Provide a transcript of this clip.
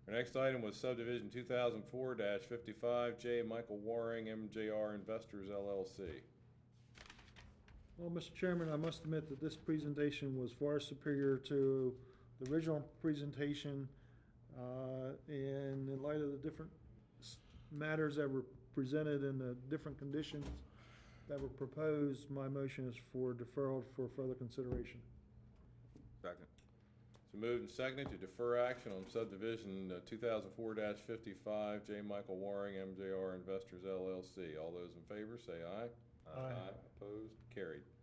Our next item was subdivision 2004-55, J. Michael Waring, MJR Investors LLC. Well, Mr. Chairman, I must admit that this presentation was far superior to the original presentation. And in light of the different matters that were presented and the different conditions that were proposed, my motion is for deferral for further consideration. Second. So moved and seconded to defer action on subdivision 2004-55, J. Michael Waring, MJR Investors LLC. All those in favor say aye. Aye. Opposed? Carried.